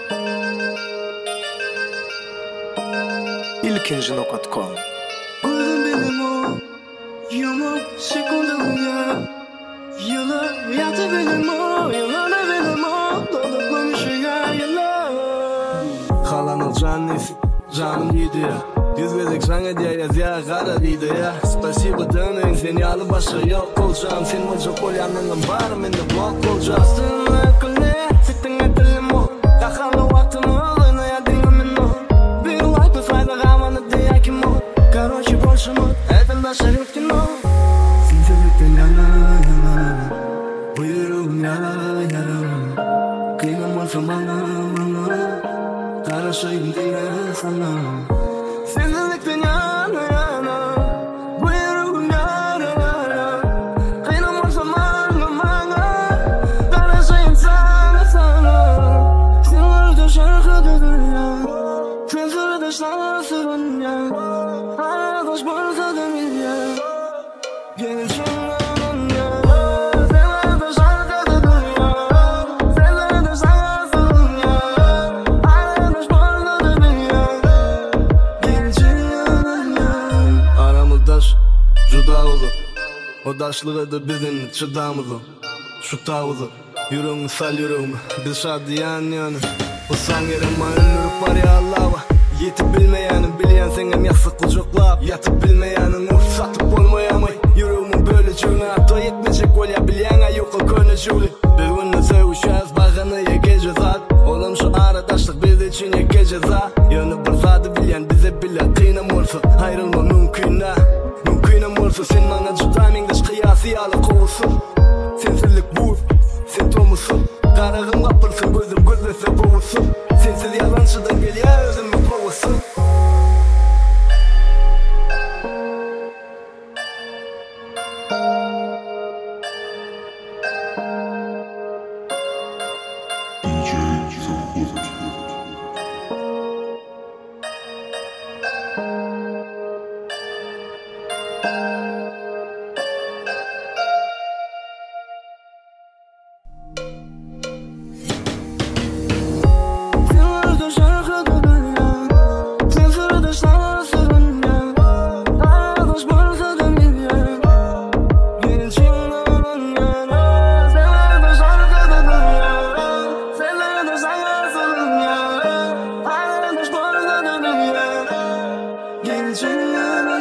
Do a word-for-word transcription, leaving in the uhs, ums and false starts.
ilkinci nokta com. Gözüm benim o yumuk sekundalıya yıla yatı benim o yılana benim o doluklamış ya yıla Kalanıl can nesi canım gidiyor Yüz bezek sana diye yazıya kara diydi ya Spasibo dönün seni alıp başka yok olacağım Sen mucho polyanlığın varım en de blok olacağım Astığın akıllı siktin etilim o Kakalı vaktimi alına ya dinlemin o Bir like bir fayda kamanı diye kim o Короче больше мы это наша кино Sinsilikten yana yana Buyurum yara yara Kıymam olsa bana bana Karışayım diye sana Sinsilikten yana yana Buyurum yara yara Kıymam olsa bana bana Karışayım sana sana Sinirde şarkıda dünya Sinirde şarkıda dünya Arkadaş barza da milyar Gelişim O daşlığı da bizim çıdağımızı Şu tavuzu Yüreğimi sal yüreğimi Biz şadiyan yanı O san yerim ayınırıp var ya Allah'a Yetip bilmeyenim bileyen senem yasık kucaklap Yatıp bilmeyenin uf satıp olmayamay Yüreğimi böyle cüğüne hatta yetmeyecek ol ya bileyen ayokla köyne cüğlü Bir günle sevuşacağız bağını ya gece zat Oğlum şu aradaşlık biz için ya gece za Yönü bir zadı bilen bize bile kıynam olsa Ayrılma mümkün ha Mümkünüm olsa sen bana cüdamin dış kıyası yalı kovulsun Sensizlik bu, sen tomusun Karağım kapılsın gözüm gözlese boğulsun Sensiz yalancıdan gel ya özümü kovulsun Geleceğim